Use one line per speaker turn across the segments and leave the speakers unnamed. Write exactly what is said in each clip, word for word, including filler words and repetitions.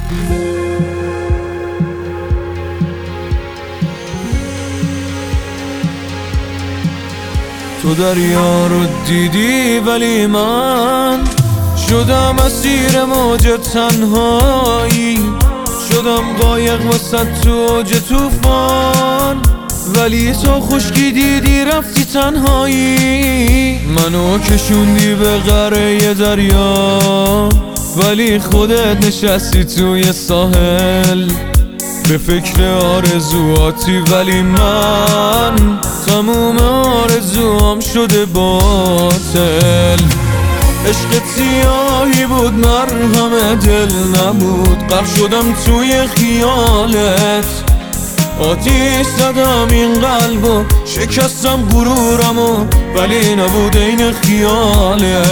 تو دریا رو دیدی ولی من شدم اسیر موج تنهایی، شدم قایق وسط تو اوج طوفان، ولی تو خشکی دیدی رفتی تنهایی. منو کشوندی به قره دریا، ولی خودت نشستی توی ساحل به فکر آرزواتی، ولی من تموم آرزوام شده باطل. عشق سیاهی بود مرهم دل نبود، غرق شدم توی خیالت. آتیش زدم این قلبو، شکستم غرورمو، ولی نبود این خیالت.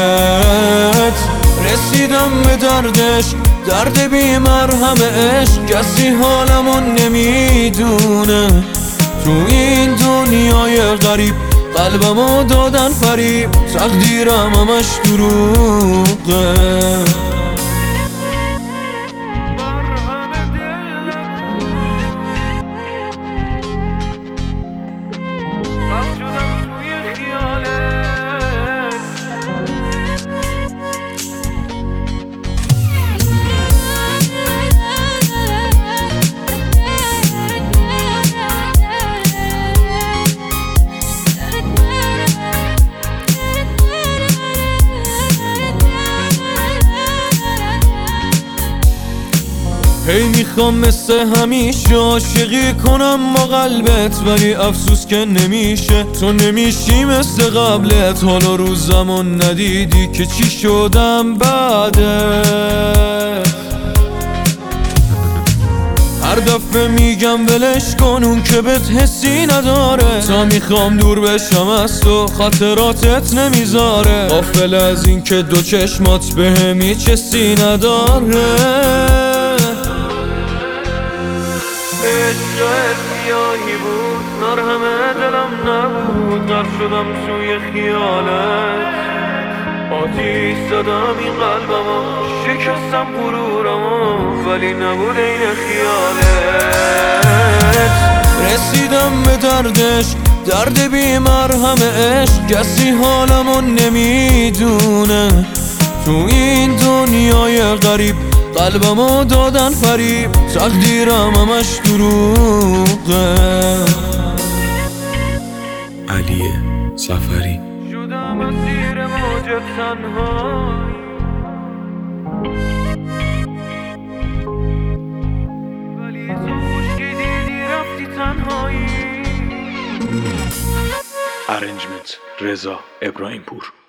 رسیدم به دردش، درد بی مرهم عشق، کسی حالمو نمیدونه. تو این دنیای غریب قلبمو دادن فریب، تقدیرم همش دروغه. هی میخوام مثل همیشه عاشقی کنم با قلبت، ولی افسوس که نمیشه. تو نمیشی مثل قبلت، حالا روزمون ندیدی که چی شدم بعدت. هر دفعه میگم ولش کن اون که بهت حسی نداره، تا میخوام دور بشم از تو خاطراتت نمیذاره. غافل از این که دو چشمات بهم هیچ حسی نداره. عشقت سیاهی بود مرهم دلم نبود، غرق شدم توی خیالت. آتیش زدم این قلبمو، شکستم غرورمو، ولی نبود این خیالت. رسیدم به دردش، درد بی مرهم عشق، کسی حالمو نمیدونه. تو این دنیای غریب قلبمو دادن فریب، تقدیرم همش دروغه.
علی سفری.
شدم اسیر موج تنهایی، ولی تو خشکی دیدی رفتی تنهایی.
ارنجمنت رضا ابراهیم پور.